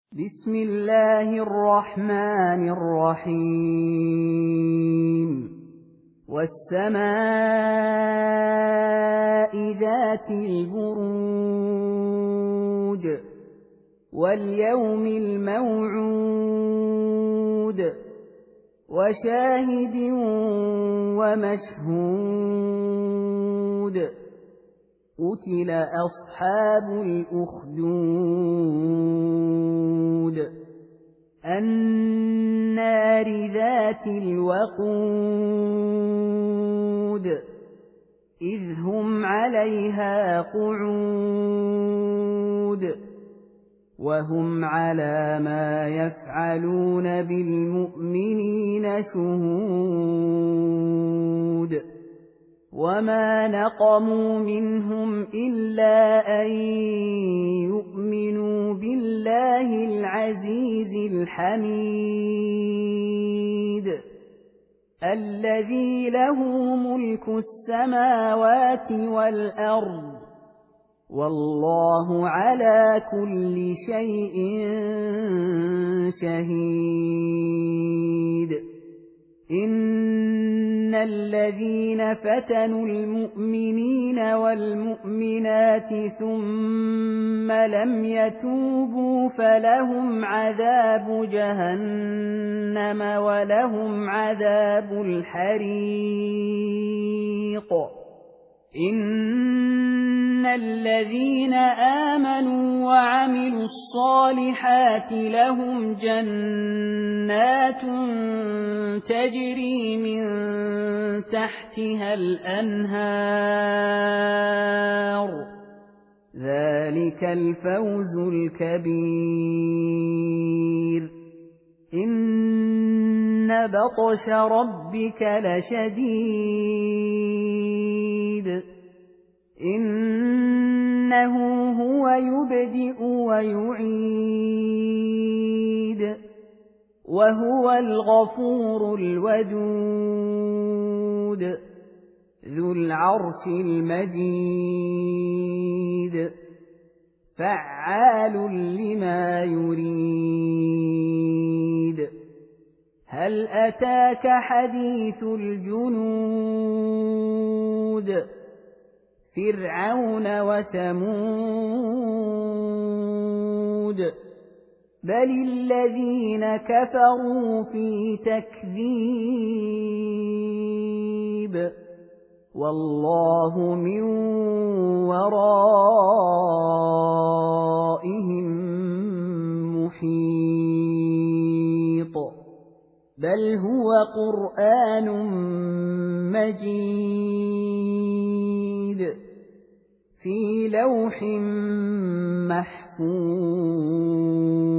بسم الله الرحمن الرحيم والسماء ذات البروج واليوم الموعود وشاهد ومشهود قتل أصحاب الأخدود النار ذات الوقود إذ هم عليها قعود وهم على ما يفعلون بالمؤمنين شهود وما نقموا منهم إلا أن يؤمنوا بالله العزيز الحميد الذي له ملك السماوات والأرض والله على كل شيء شهيد إن الذين فتنوا المؤمنين والمؤمنات ثم لم يتوبوا فلهم عذاب جهنم ولهم عذاب الحريق إن الذين آمنوا وعملوا الصالحات لهم جنات تجري من تحتها الأنهار ذلك الفوز الكبير إن بطش ربك لشديد إنه هو يبدئ ويعيد وهو الغفور الودود ذو العرش المجيد فعال لما يريد هل أتاك حديث الجنود فرعون وثمود بل الذين كفروا في تكذيب والله من ورائهم محيط بل هو قرآن مجيد في لوح محفوظ